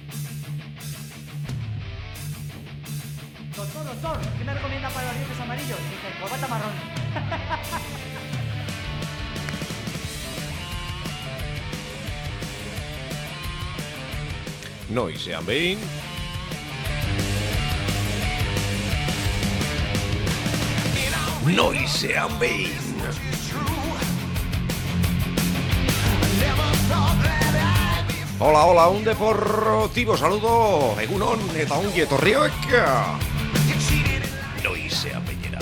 Doctor, ¿qué me recomienda para los dientes amarillos? Dice, corbata marrón. Noizean behin. Noizean behin. Hola, un deportivo saludo. Egunon eta ongi etorriak. Noizean behinera.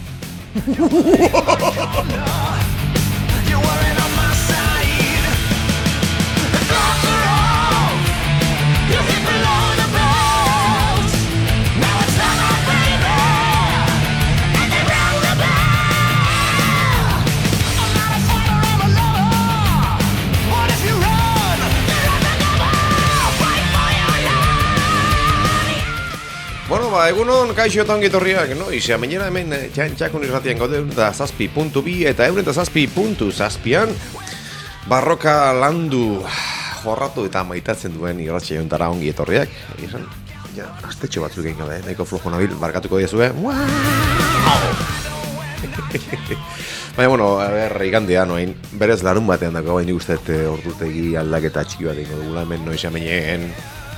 Bueno, egunon kaixo eta ongi etorriak, noizean behinera hemen txantxakun irratian gaude 107.2 eta 107.7an barroka landu jorratu eta maitatzen duen irratxe jontara ongi etorriak. Esan, ja, astetxo batzuk egin gabe, nahiko flojo nabil, barkatuko diazue. Baina, bueno, igandea noain, berez larun batean dako, baina guztet ordutegi aldaketa txiki bat ingo dugula hemen noizean behinean.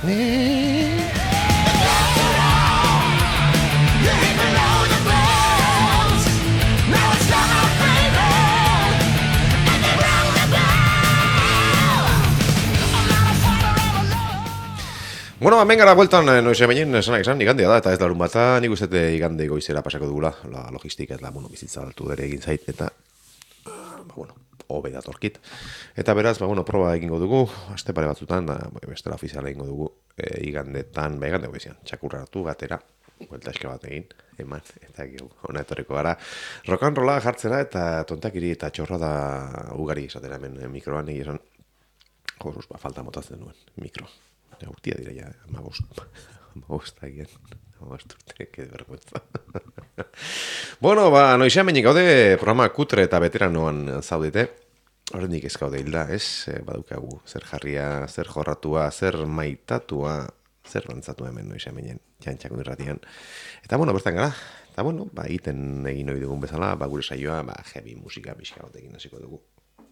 Bueno, hemen gara bueltan noize behin esanak esan, igandea da, eta ez larun bata, nik uste igande goizera pasako dugula, la logistika ez la, bizitza altu ere egin zait, eta, hobe datorkit. Eta beraz, proba egingo dugu, aste pare batzutan, bestela ofiziala egingo dugu, igandetan, igande goizian, txakurra hartu batera, buelta eske bat egin, eman, eta hona etorriko gara. Rock'n'rolla jartzera eta tontakiri eta txorrada ugari esatera hemen mikroan egin, falta motatzen duen mikro. Urtia dira ja, amabostakien, amabosturte, que vergüenza. Bueno, noizean behinik gaude, programa kutre eta veteranoan zaudete, horrendik ez gaude hilda, ez? Badukagu, zer jarria, zer jorratua, zer maitatua, zer rantzatua hemen noizean behinen, txantxakun irratian. Eta, bertan gara, eta, egiten egin hori dugun bezala, gure saioa, heavy musika pixka bat egin hasiko dugu.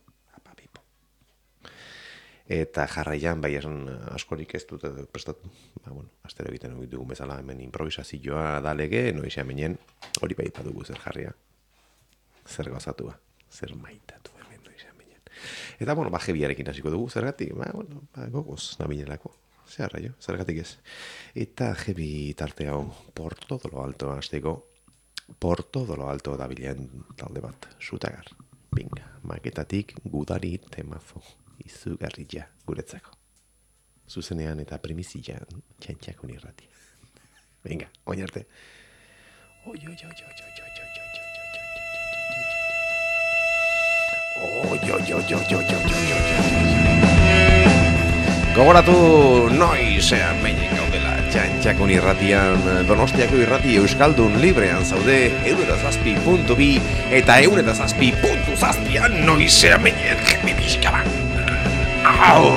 Eta jarraian, esan askorik ez dut prestatu. Astero egiten dugun bezala hemen improvisazioa da lege, noizean behinean hori badugu zer jarria. Zer gozatua, zer maitatu hemen noizean behinean. Eta, jebiarekin hasiko dugu, zergatik, gogoz nabilelako. Zergatik ez. Eta jebi tarte hau, por todo lo alto hasteko, por todo lo alto dabilean talde bat, Sutagar. Binga, maketatik gudari temazo. Izugarria guretzako. Zuzenean eta primizian txantxakun irrati. Venga, oin arte. Gogoratu noizean behinik gaudela txantxakun irratian Donostiako irrati Euskaldun librean zaude 107.2 eta 107.7an noizean behinik jemibizka bat. Au!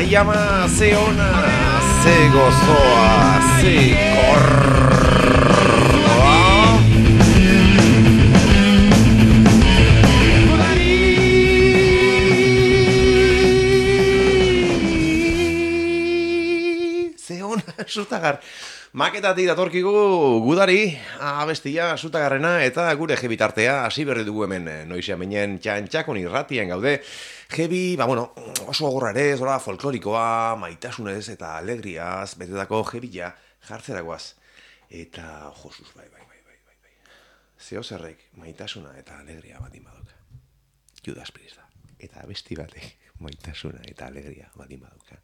llama, ze ona, ze gozoa, ze korroa. Ze ona, Sutagar. Maketatik datorkigu gudari, abestia Sutagarrena eta gure jebitartea hasi berri dugu hemen noizea menen txantxakon irratien gaude. Jebi, oso gogorra ere, zora folklorikoa, maitasunez eta alegriaz, betetako jebila jartzeragoaz. Eta, josuz, bai. Zeo zerrek, maitasuna eta alegria bat badauka. Judas Priest da. Eta abesti batek, maitasuna eta alegria bat badauka.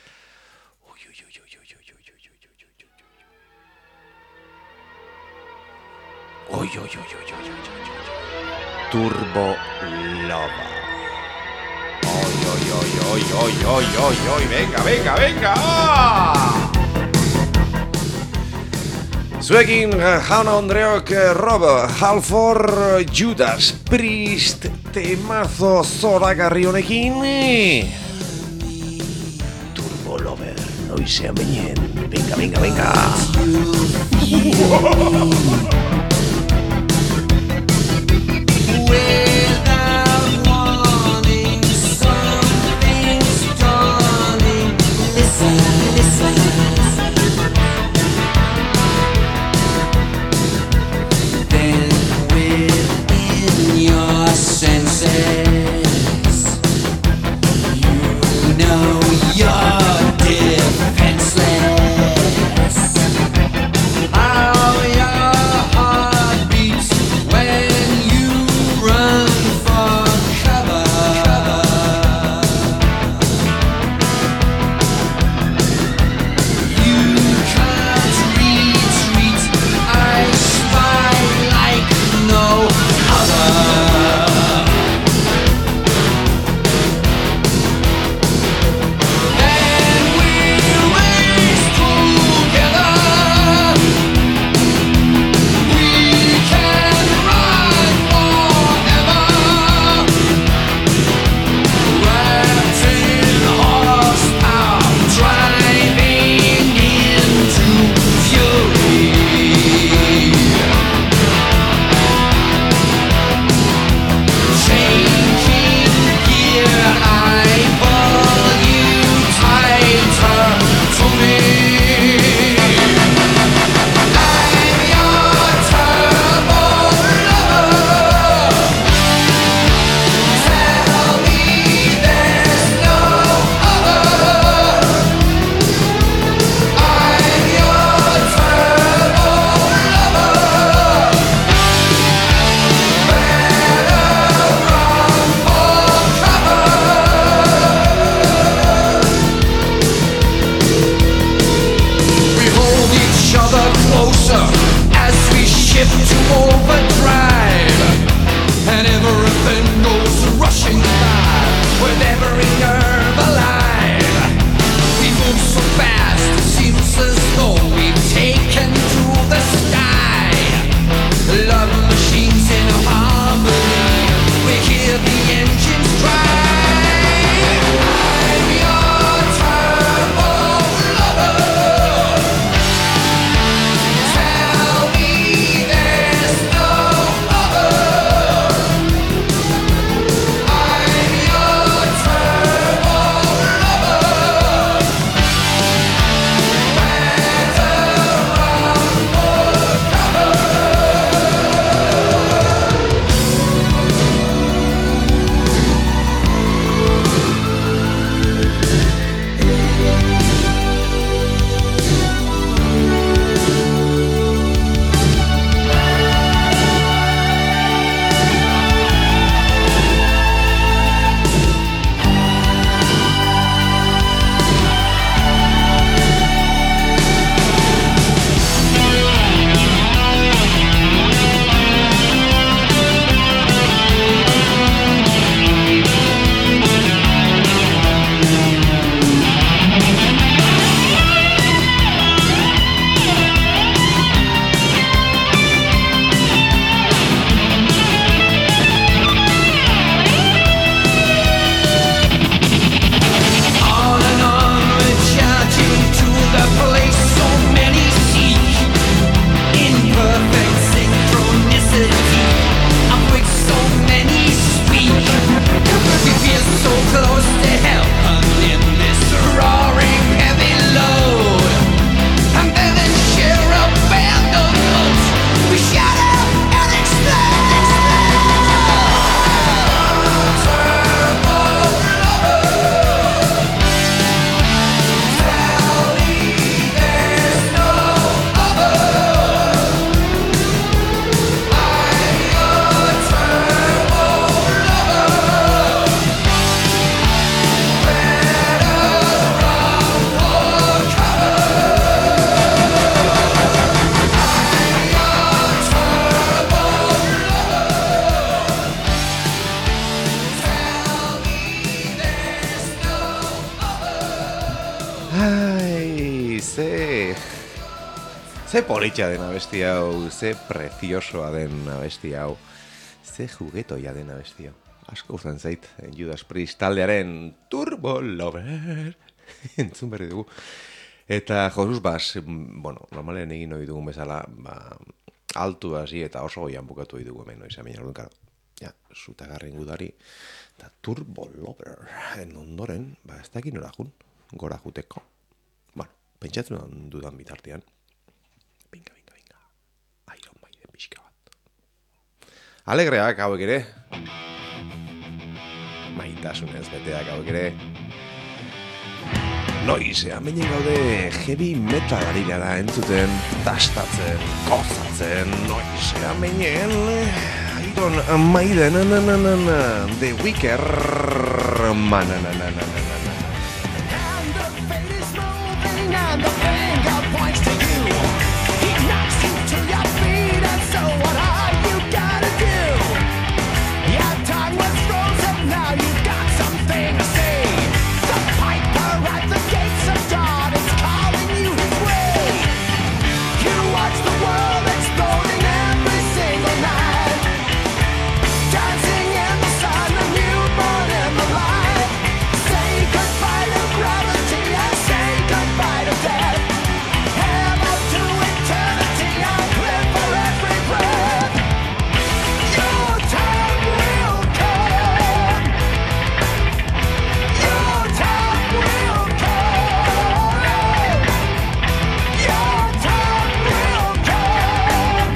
Oi. Turbo Lova. Oi. Venga. Zuekin Jauna Andreok Rob Halford Judas Priest temazo zoragarri honekin. Turbo Lover noizean beinen. Venga. Without warning, something's dawning. Listen. Then within your senses, you know you're defenseless. How your Ze politxa den abesti hau, ze preciosoa den abesti hau, ze juguetoia den abesti hau. Asko gustatzen zait, Judas Priest taldearen Turbo Lover, entzun berri dugu. Eta Josuz Bas, bueno, normalen egin hori dugun bezala, altu hasi eta oso goian bukatu hori dugu hemen, izan baina orduan, ja, zutagarren gudari, eta Turbo Lover, ondoren, ez dakit nora jun, gora juteko. Bueno, pentsatzen dudan bitartean, Binga, Iron Maiden pixka bat. Alegreak hauek ere, maitasunez beteak hauek ere, noizean behin gaude heavy metal ari gara entzuten, tastatzen, gozatzen, noizean behin Iron Maiden, The Wicker, And the fate is moving and the finger points to you. He knocks you to your feet and so what are you gonna do? Your tongue was frozen, now you've got something to say. The piper at the gates of dawn is calling you his way. You watch the world exploding every single night. Dancing in the sun, a newborn in the light. Say goodbye to gravity and say goodbye to death. Hello to eternity, I'll live for every breath. Your time will come. Your time will come. Your time will come.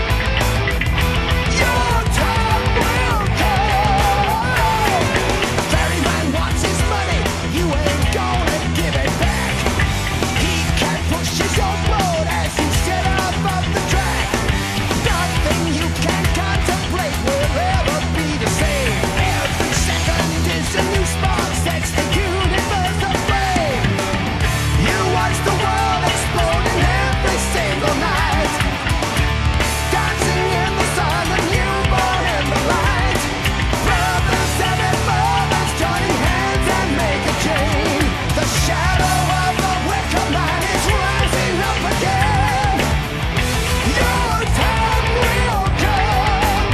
Your time will come. Ferryman wants his money, you ain't gonna give it back. He can push his own boat as you set up the track. Nothing you can contemplate will ever be the same. Every second is a new spark, sets the universe aflame. You watch the world exploding every single night. Dancing in the sun, a newborn in the light. Brothers and mothers joining hands and make a chain. The shadow of the wicker man is rising up again. Your time will come.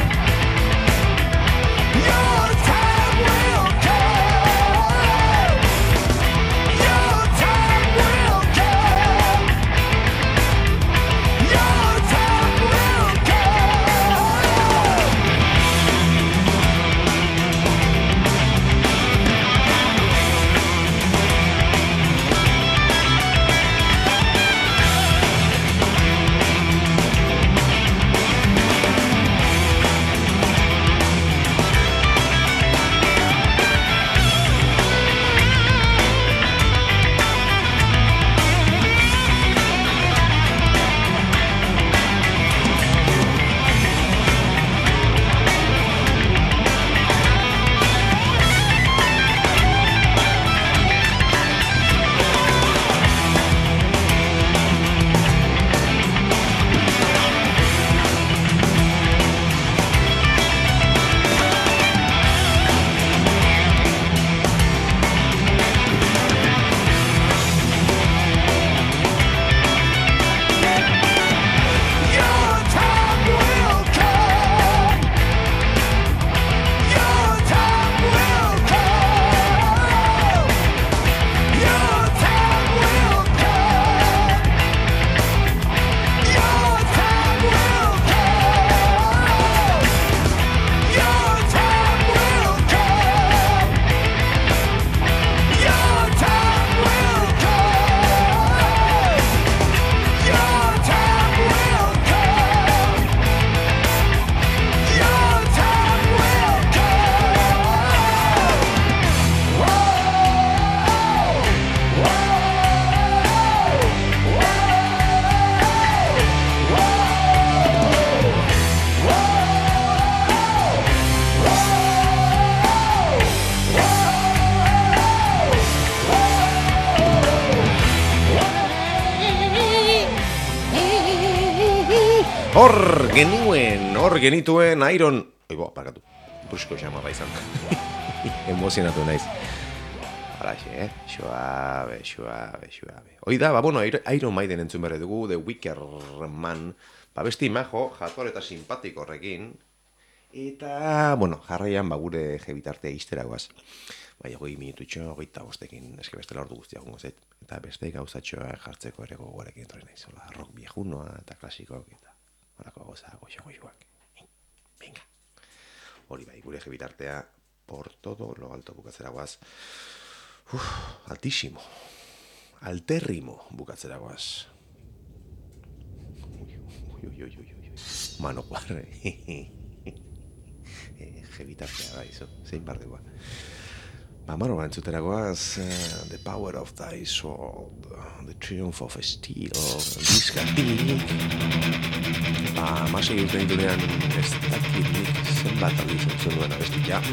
Your time will come. Your time will come. Your time will come. Your time will come. Your time will come. Your time will come. Your time will come. Your time will come. Your time will come. Your time will come. Your time will come. Hor genituen Iron... Oigo, parkatu. Brusko xamarra izan. Emozionatu naiz. Halaxe, suave. Hoi da, bueno, Iron Maiden entzun berre dugu, The Wicker Man, besti majo, jator eta simpatiko horrekin, eta, bueno, jarraian, gure jebitartea izteragoaz. Bai, 20 minututxo, 25ekin, eske bestela ordu guztia gongo zait. Eta beste gauzatxoa jartzeko ere gogoarekin etorri naiz. Hola, rock viejunoa eta klasikoak eta horako gauza goxoak. Venga. Hori bai, gure jebitartea por todo lo alto bukatzeragoaz. Altísimo. Alterrimo bukatzeragoaz. Manokuar. Jebitartea bai, zein bardegua. Maro entzuteragoaz, The Power of Thy Sword, The Triumph of Steel, diskatik. Masei urte ditunean ez dakit zenbat aldiz entzun duen abestia.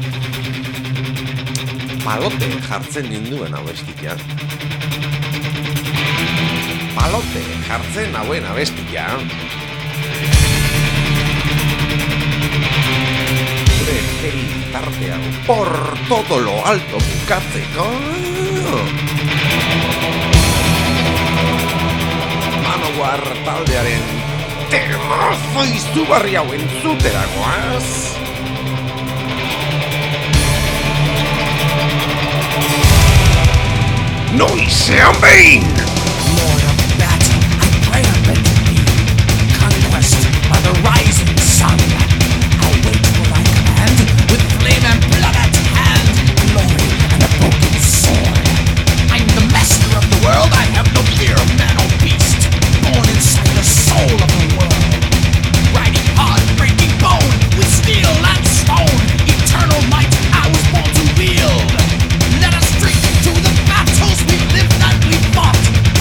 Palote jartzen ninduen abestia. Palote jartzen hauen abestia. Tartea por todo lo alto bukatzeko. Manowar taldearen temazo izugarri hau entzuteragoaz. Noizean behin! Lord of battle, I pray unto thee. Conquest by the rising sun. I wait for thy command with flame and blood at hand. Glory and a broken sword. I'm the master of the world. I have no fear of man or beast. Born inside the soul of the world. Riding hard, breaking bone with steel and stone. Eternal might I was born to wield. Let us drink to the battles we lived and we fought.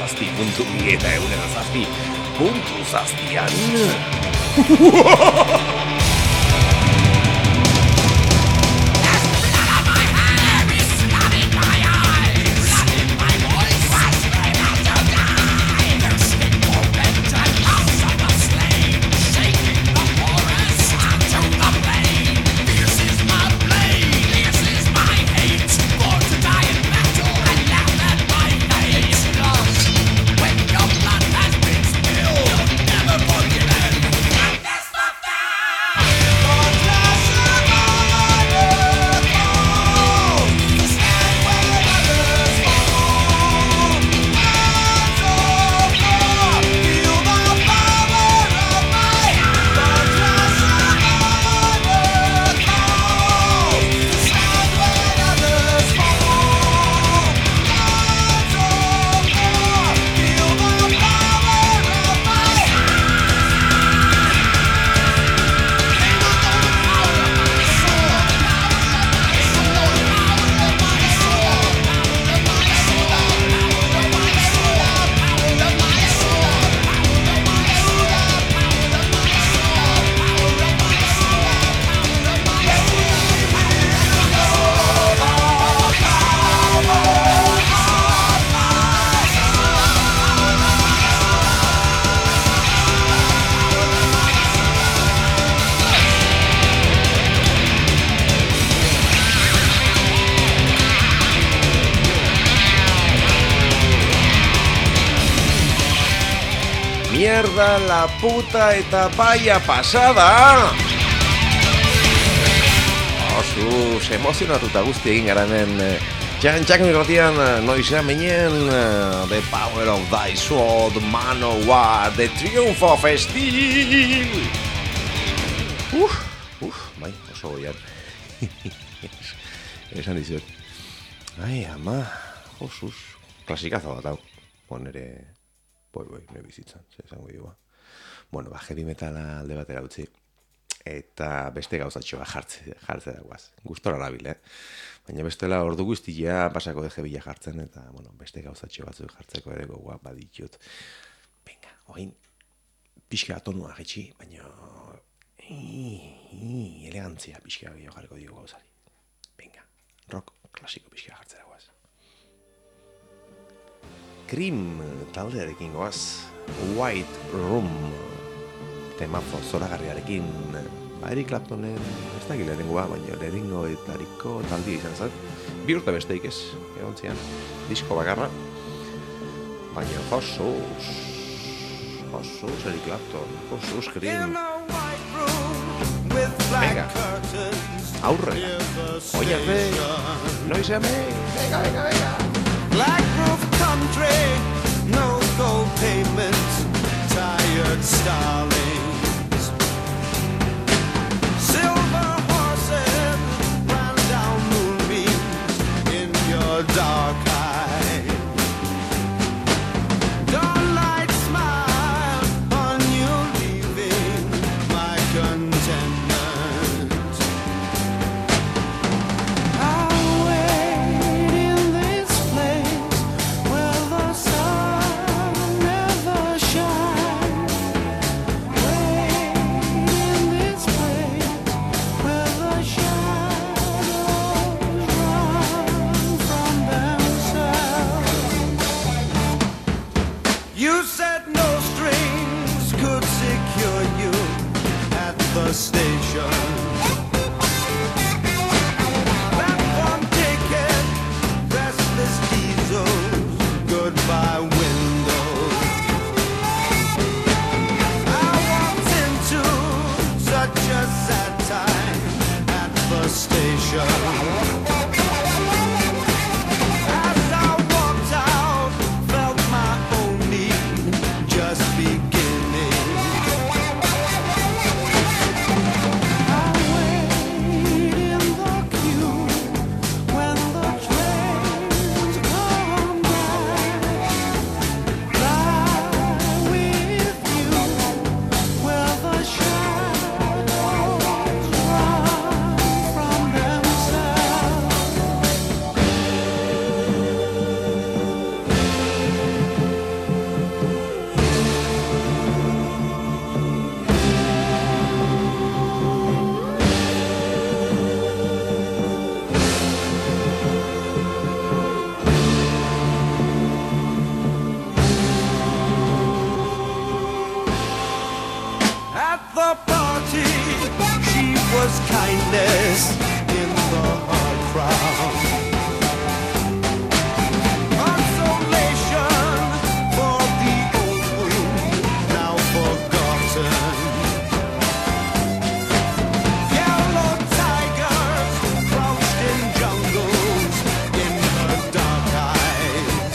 107.2 eta 107.7an. Mierda la puta eta vaya pasada! Osuz, emozionatuta guzti egin gara hemen Txak mikratian noizean menien The Power of Thy Sword, Manowar, The Triumph of Steel! Bai, oso goian. Esan dizuet. Ai, ama, osuz, klasikazo bat hau. Nere... nire bizitzan, esango dugu. Bueno, heavy metala alde batera utzi. Eta beste gauzatxoa jartze dagoaz. Gustora nabil, Baina bestela ordu guztia pasako de heavya jartzen, eta, bueno, beste gauzatxo batzuk jartzeko ere gogoak baditut. Venga, oin, pixka atonua jetxi, baina... elegantzia pixka gehiago jarriko digu gauzari. Venga, rock klasiko pixka jartze dagoaz. Cream taldearekin goaz, White Room temazo zoragarriarekin, Eric Claptonen ez da gilerengoa, baina lehenengoetariko taldia izan zen. 2 urte besteik ez, egon zian, disko bakarra, baina josuz, Eric Clapton, josuz Cream. Venga, aurrera, oiarte, noizeame, venga. Black roof country, no gold payments, tired starlings. Silver horses ran down moonbeams in your dark eyes. Dawnlight smile on you leaving my contentment. Where darkness in the hard crowd. Consolation for the old wound now forgotten. Yellow tigers crouched in jungles in her dark eyes.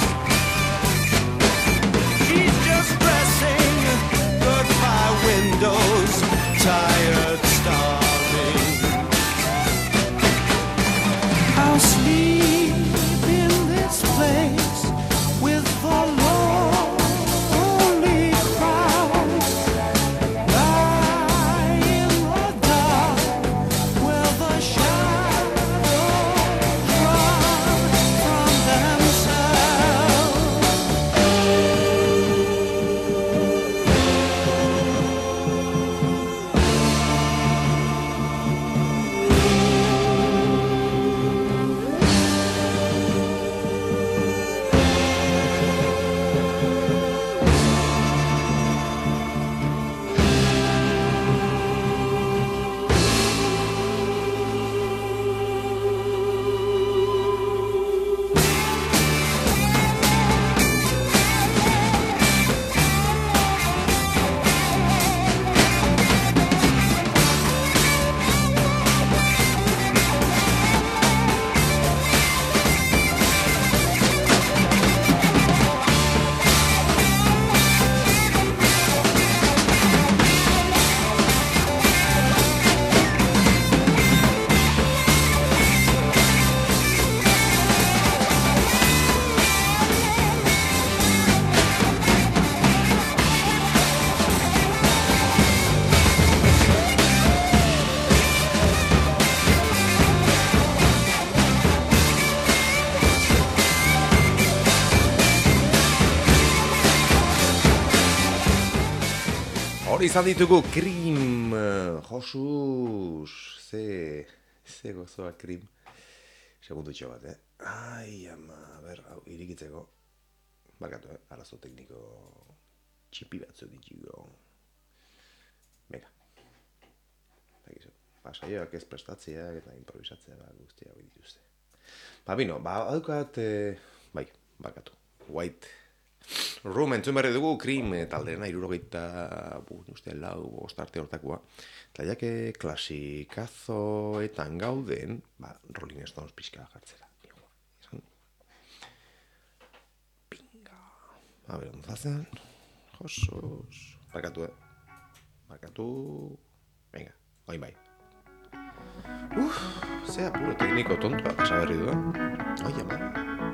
She's just dressing goodbye windows, tired, starving. I'll sleep in this place with the lonely crowd. Lie in the dark where the shadows run from themselves. Hori izan ditugu Cream, Josus, ze gozoa Cream. Segundutxo bat, Ai, ama, hau, irikitzeko. Barkatu, arazo tekniko txipi batzu ditugu. Venga. Saioak ez prestatzeak eta improvisatzea guztia hori dituzte. Bino, adukat, bai, barkatu, White Room entzun berri dugu Cream taldeena 74 ostarte hortakoa. Eta jake klasikazoetan gauden, Rolling Stones pixka jartzera. Pinga. A ber, ondazen. Josos. Barkatu, Barkatu. Venga, oin bai. Ze apuro tekniko tontua pasa berri du, Ai, ama.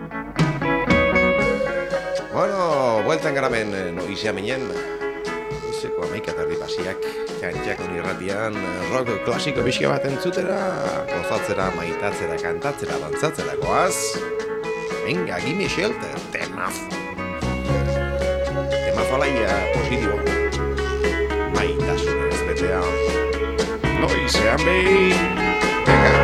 Bueno, bueltan garamen noizia minen. Izeko 11 pasiak, kantxakon irratian, rock klasiko pixka bat entzutera, gozatzera, maitatzera, kantatzera, dantzatzera goaz. Venga, gimme shelter, temazo. Temazo alaia positiboa. Maitasuna ez betea. Noizean behin. Venga.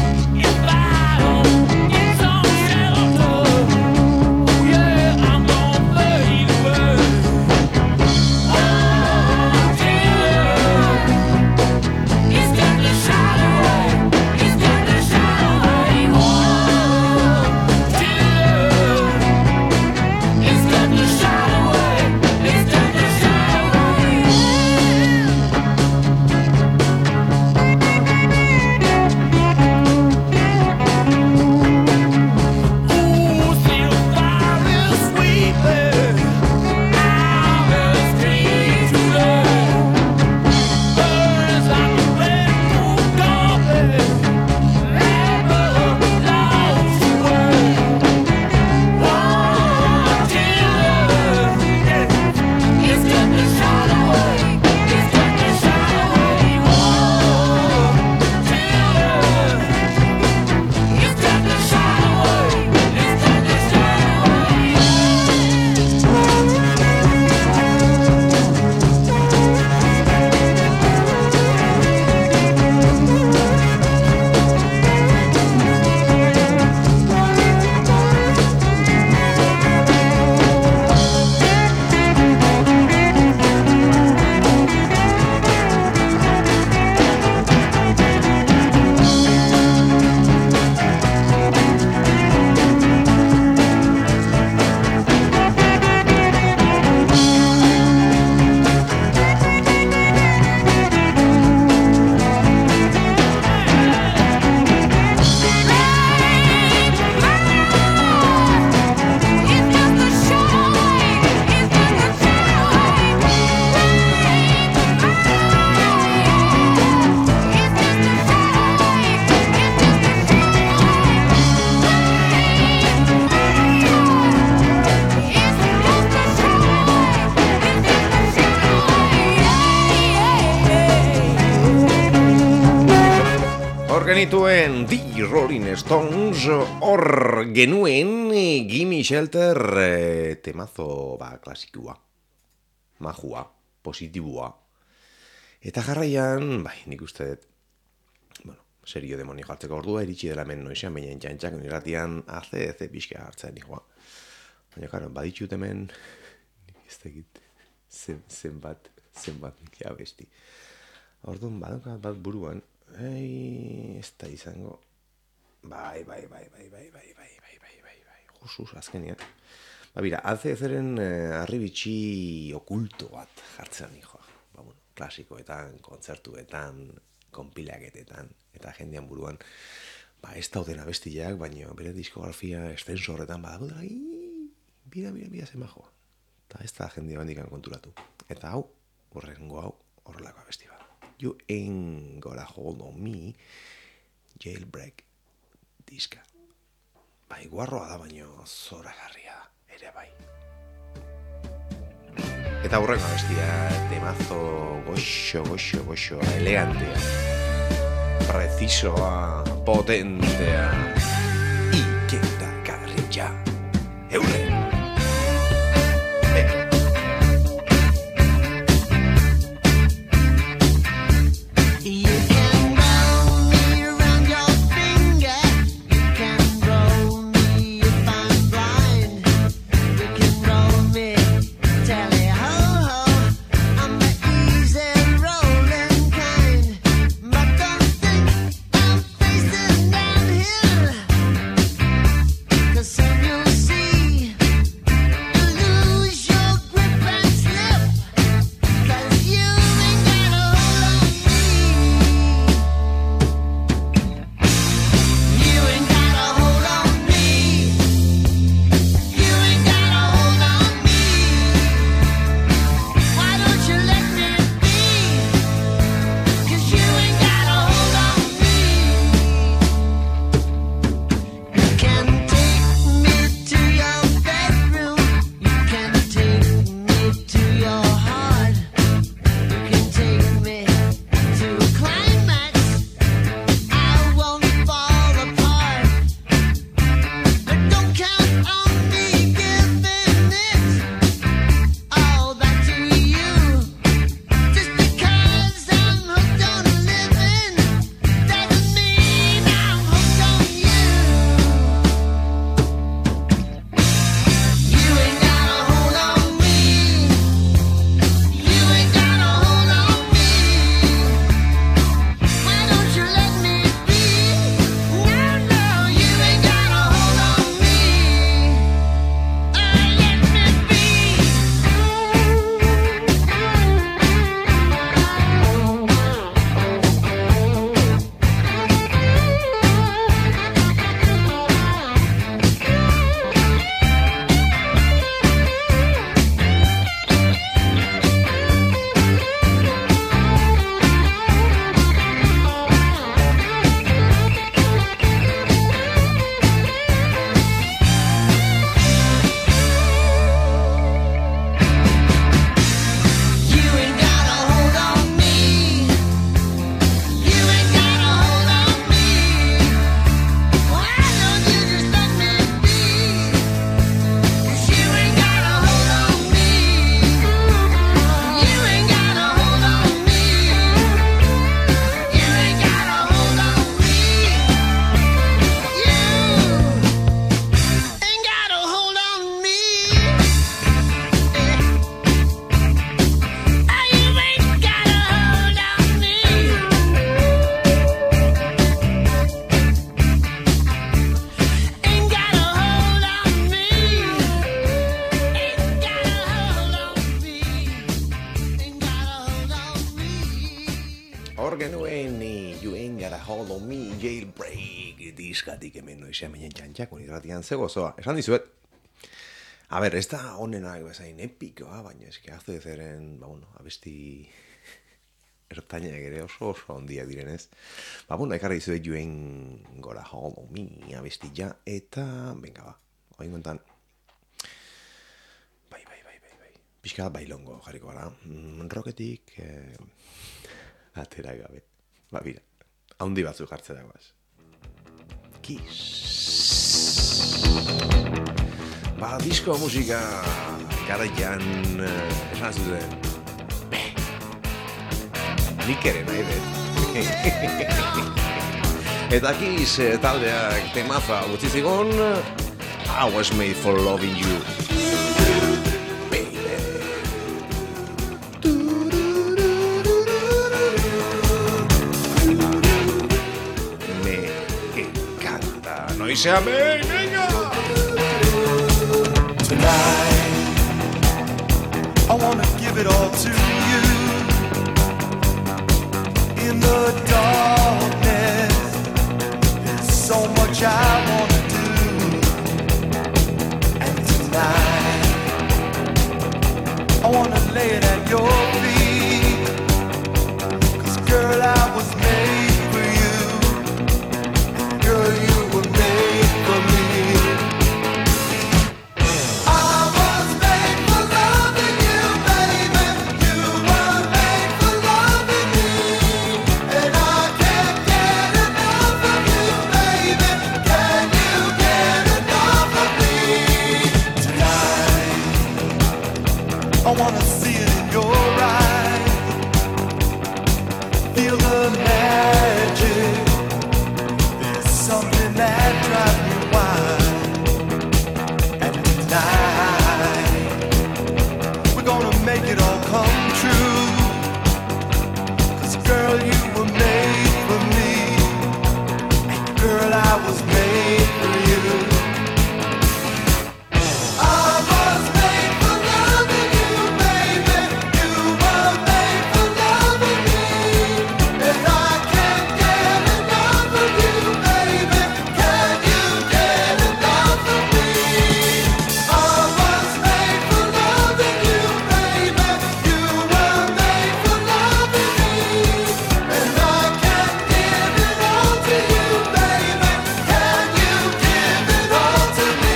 It's on shelter. Oh yeah, I'm gonna genituen The Rolling Stones, hor genuen Gimme Shelter temazo klasikua, majua, positibua. Eta jarraian, nik uste dut, serio demonio jartzeko ordua, iritsi dela hemen noizean, baina entxantxak irratian ACDC pixka hartzen nikoa. Baina, karo, baditxut hemen, nik ez tegit, zenbat nik abesti. Orduan, badokat bat buruan, ez da izango, bai, jusuz, azkenean. Bira, ACDCren arribitxi okulto bat jartzen nikoa. Klasikoetan, kontzertuetan, konpilaketetan, eta jendean buruan, ez dauden abestiak, baina bere diskografia estensorretan badago dela, bira zen majoa. Eta ez da jendea bandikan konturatu. Eta hau, horrelako abesti bat. You Ain't Got a Hold on Me, Jailbreak diska. Guarroa da, baina zoragarria da, ere bai. Eta hurrengo abestia, temazo goxo, elegantea, precisoa, potentea, ikeragarria, eure! Jailbreak hemen noizean baina txantxak irratian ze gozoa. Esan dizuet, ez da honena bezain epikoa, baina eski ACDCren, abesti ertainak ere oso handiak direnez. Ekarri dizuet You Ain't Got a Hold on Me abestia, eta, oin kontan, pixka bailongo jarriko gara. Rocketik atera gabe. Bira. haundi batzuk jartzeragoaz. Kiss. Ba, disko musika garaian esan zuten. Nik ere nahi dut. Eta Kiss taldeak temaza utzi zigon, I was made for loving you. Noise amén, venga! Tonight, I wanna give it all to you. In the darkness, there's so much I wanna do. And tonight, I wanna lay it at your feet. 'Cause girl, I was made for you. And girl, you were made for me. I was made for loving you, baby. You were made for loving me. And I can't get enough of you, baby. Can you get enough of me? Tonight, I wanna see it in your eyes. Feel the magic. There's something that drives me wild. And tonight, we're gonna make it all come true. 'Cause girl, you were made for me. And girl, I was made for you. I was made for loving you, baby. You were made for loving me. And I can't get enough of you, baby. Can you get enough of me? I was made for loving you, baby. You were made for loving me. And I can't give it all to you, baby. Can you give it all to me?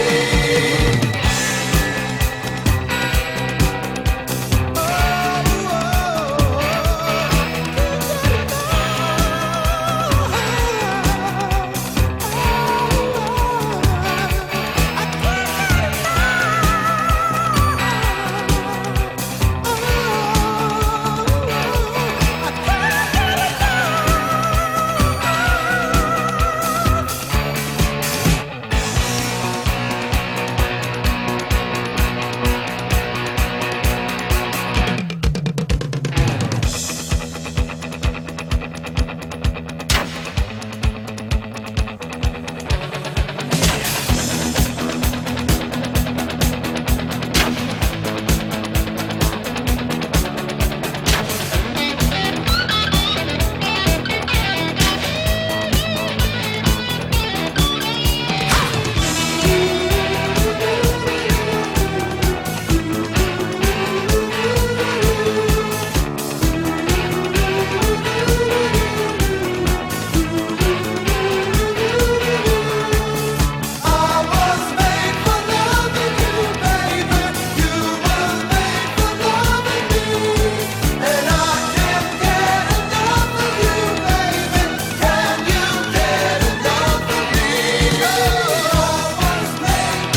I was made for loving you, baby. You were made for loving me. And I can't get enough of you, baby. Can you get enough of me? I was made.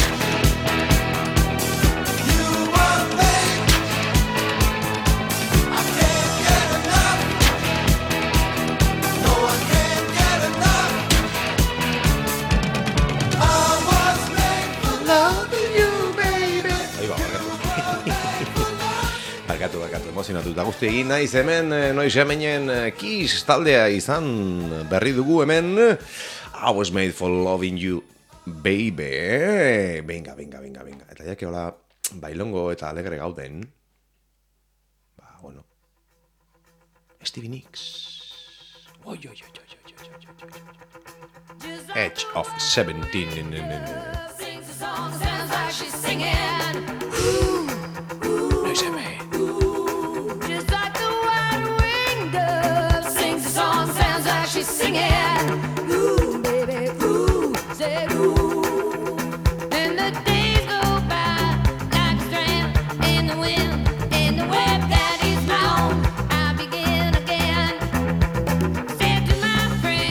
You were made. I can't get enough. No, I can't get enough. I was made for loving you, baby. Ahí va, barkatu, emozionatuta guzti egin naiz hemen, noiz hemenen Kiss taldea izan berri dugu hemen. I was made for loving you, baby. Venga. Eta jake hola, bailongo eta alegre gauden. Ba, bueno. Stevie Nicks. Oi. Edge of 17. Sings a song, sounds like she's singing. Noiz hemen. Just like the white-winged dove sings a song, sounds like she's singing. Ooh, baby, ooh, say ooh. And the days go by like a strand in the wind, in the web that is bound. I begin again. Said to my friend.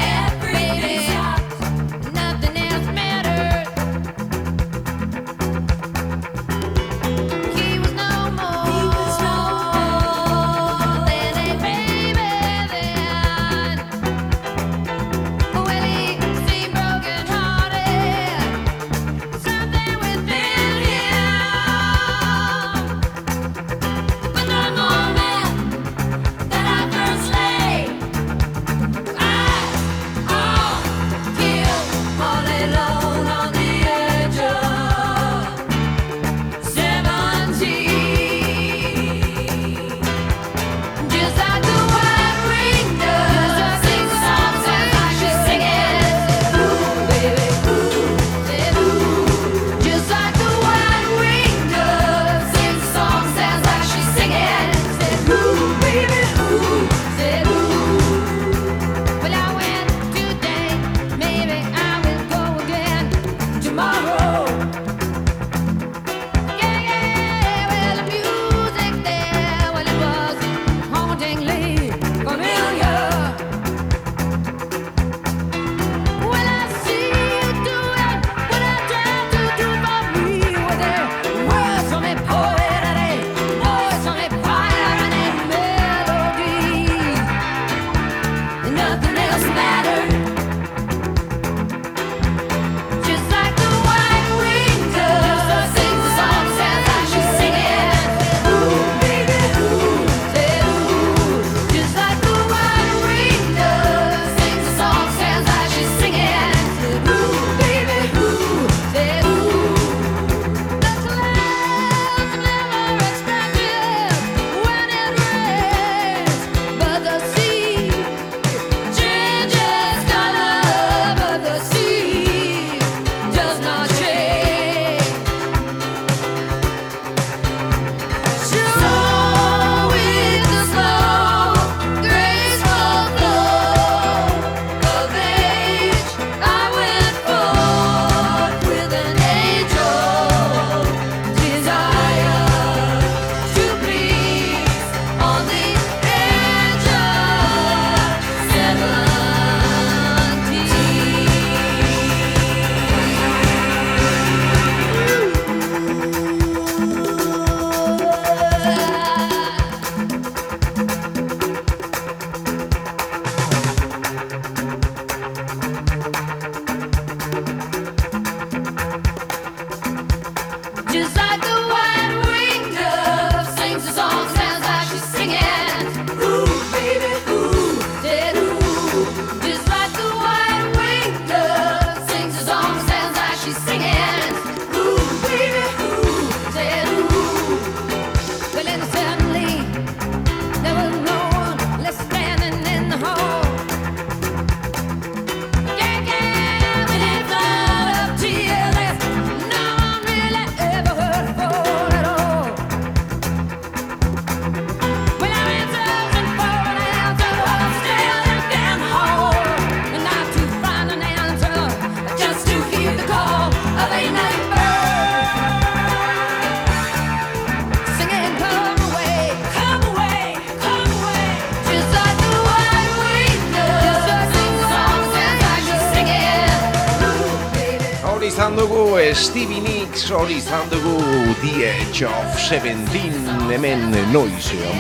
dugu Stevie Nicks, hori izan dugu The Edge of 17, hemen noizean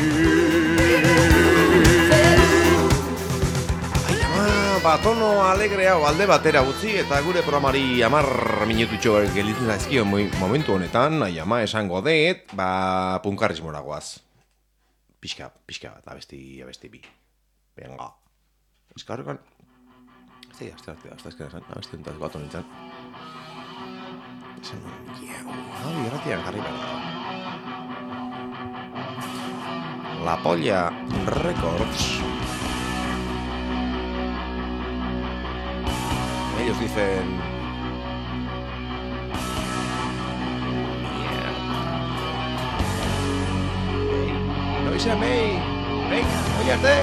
Batono alegre hau alde batera utzi eta gure programari 10 minututxo gelitzen zaizkio momentu honetan, ama esango dut, punkarrismora goaz. Pixka bat, abesti bi. Venga. Eskarrekan. Ez abesti entaz bat honetan. Esan, irratian jarri bera. La Polla Records. Ellos dicen... ¡No hice a May! ¡Venga, óyate!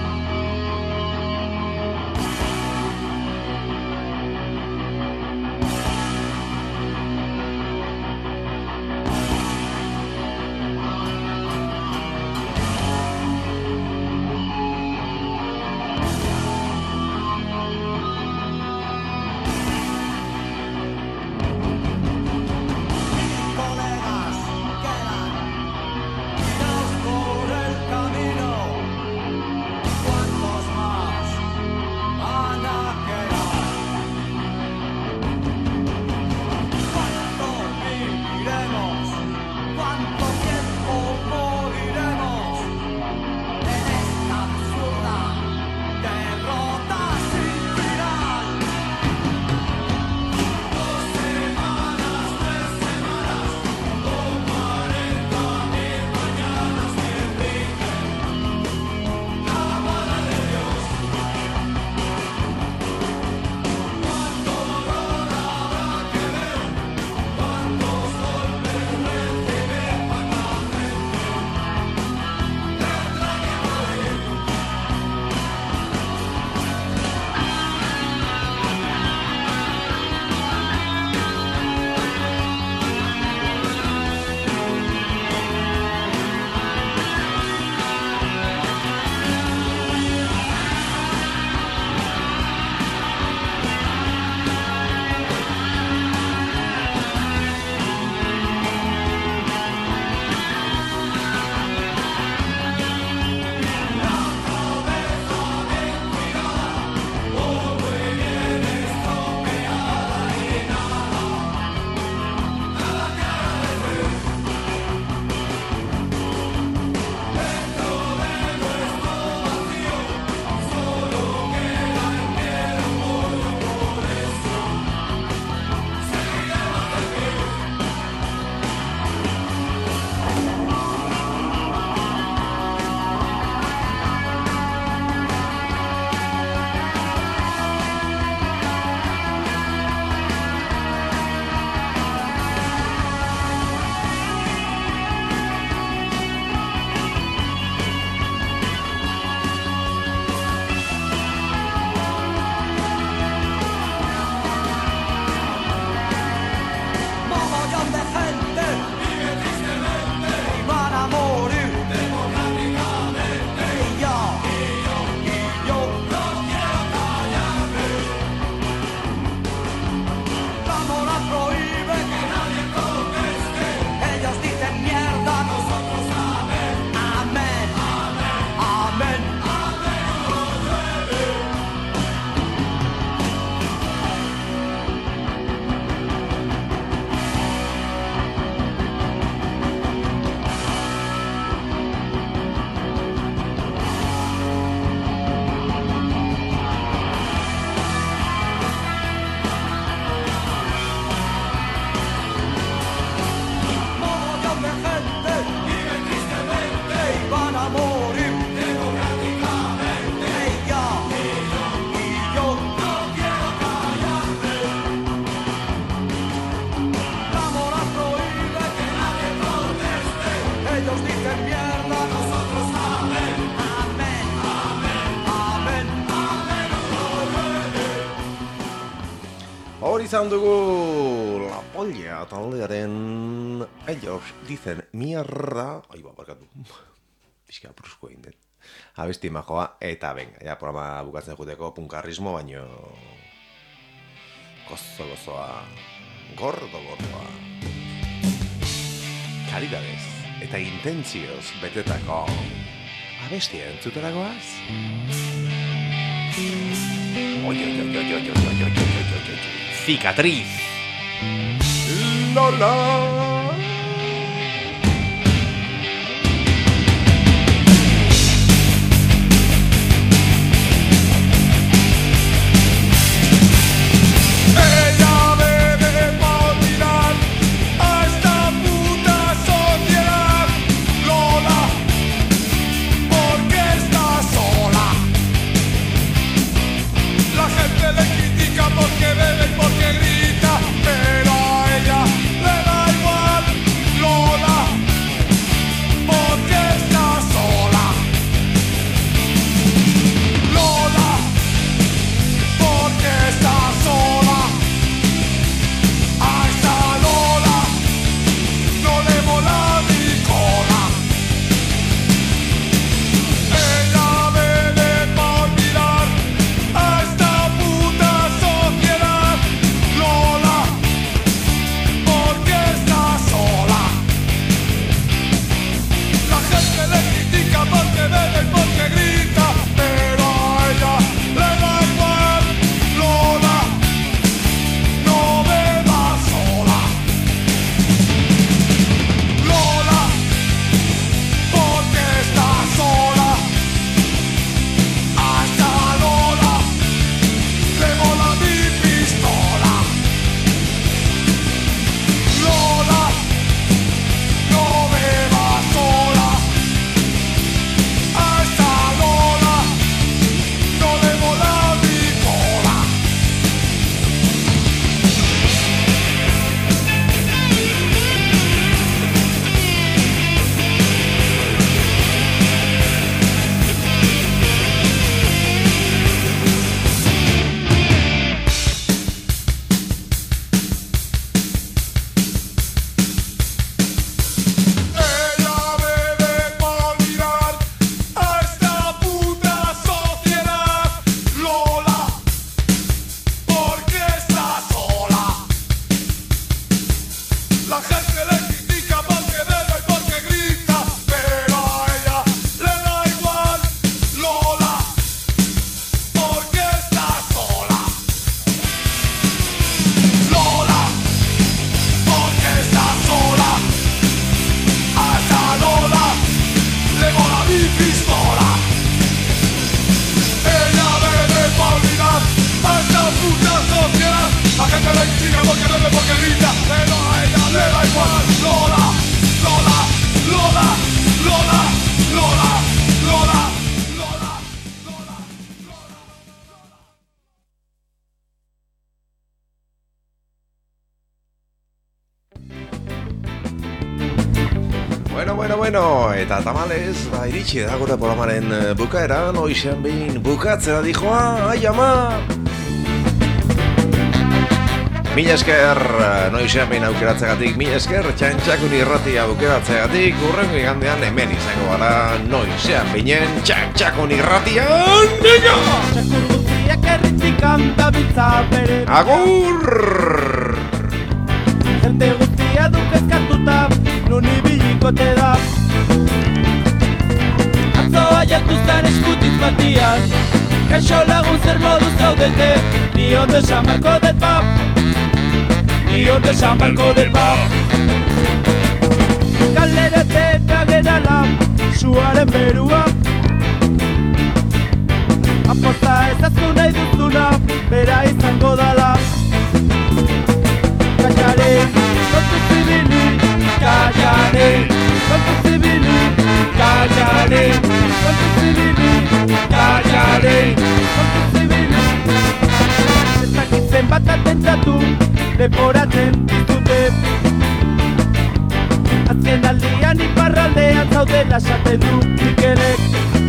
Colegas quedan tirados por el camino. ¿Cuántos más van a quedar? ¿Cuánto viviremos? ¿Cuánto tiempo moriremos en esta absurda derrota sin final? Mogollón de gente vive tristemente y van a morir democráticamente. Y yo no quiero callarme. La moral prohíbe que nadie conteste. Ellos dicen mierda, nosotros amén. Amén, amén, mogollón de gente vive tristemente y van a morir democráticamente. Y yo no quiero callarme. La moral prohíbe que nadie conteste. Ellos dicen mierda, nosotros amén. Amén, amén, amén, Hori izan dugu La Polla taldearen ellos dicen mierda. Barkatu. Pixka brusko egin dut. Abesti majoa eta venga, ja programa bukatzen juteko punkarrismo, baino gozoa, gordoa. Karidadez eta intentzioz betetako abestia entzuteragoaz. Cicatriz. Lola. Ella bebe pa' olvidar a esta puta sociedad. Lola, porque está sola. La gente le critica porque bebe y porque grita, pero a ella le da igual. Lola, porque está sola. Lola, porque está sola. A esta Lola no le mola mi cola. Ella bebe pa' olvidar a esta puta sociedad. Lola, porque está sola. La gente le critica porque bebe y porque grita, pero a ella le da igual. Lola, no beba sola. Lola, porque está sola. A esta Lola le mola mi pistola. Lola, no beba sola. A esta Lola no le mola mi cola. Ella bebe pa' olvidar a esta puta sociedad. Lola, porque está sola. La gente le critica porque bebe y porque grita, pero a ella le da igual. Lola, porque está sola. Lola, porque está sola. A esta Lola le mola mi pistola. Ella bebe pa' olvidar a esta puta sociedad. La gente le critica porque bebe, porque grita, pero a ella le da igual. Lola, Lola, Lola, Lola, Lola, Lola, Lola, Lola. Bueno, eta tamalez, iritsi da gure programaren bukaera, noizean behin bukatzera dijoa, ai ama! Mila esker, noizean behin aukeratzegatik, mila esker, txantxakun irratia aukeratzegatik, urrengo igandean hemen izango gara, noizean behinen txantxakun irratian, nega! Txakur guztiak erritzik handabiltza bere Agur! Jende guztia duk eskatuta, nun ibiliko te da Atzo aiatu zan eskutiz batian Kaixo lagun zer modu zaudete Ni ondo esan barko del pap Ni ondo esan barko del pap Galerete eta gerala Suaren berua Aposta ezaztu nahi duzuna Bera izango dala Kallare, kontu zibili Kallare, kontu zibili Kallare, kontu zibili Kallare, kontu zibili Ez dakitzen bat atentatu Leporatzen dizute Azken aldian iparraldean zaudela esaten du Mikelek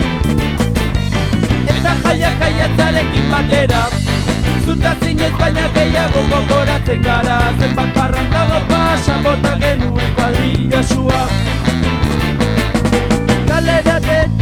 Eta jaiatzarekin batera Zuta zinez baina gehiago gogoratzen gara Zenbat parrandago pasan bota genuen kuadrilla sua Galera de